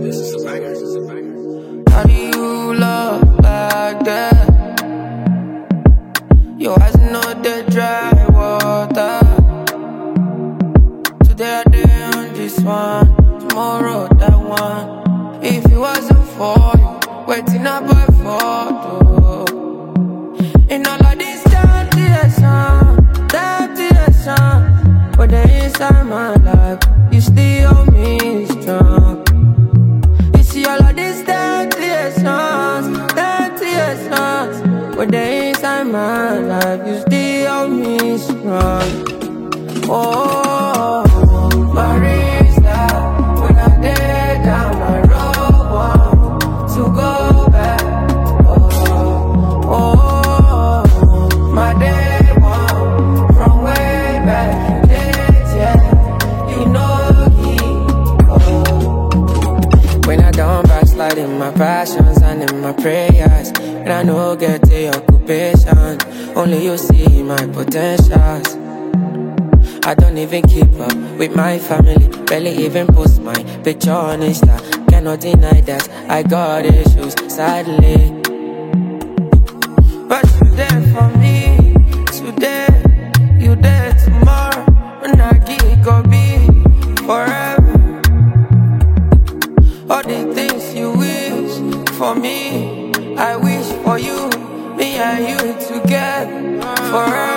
How do you love like that? Your eyes know they dry water. Today I day on this one, tomorrow that one. If it wasn't for you, waiting up by photo. In all of this temptation, but they inside my life, you still hold me strong. You see all of these temptations, but they inside my life, you still hold me strong. Oh, Marisa, when I get down my road, want to go back. Oh, my day one from way back, yeah, you know he. Oh. When I don't backslide in my passions and in my prayers, and I know get the occupation, only you see my potentials. I don't even keep up with my family, barely even post my picture on Insta. Cannot deny that I got issues, sadly. But you there for me, today, you there tomorrow. When I get go be forever. All the things you wish for me, I wish for you. Me and you together forever.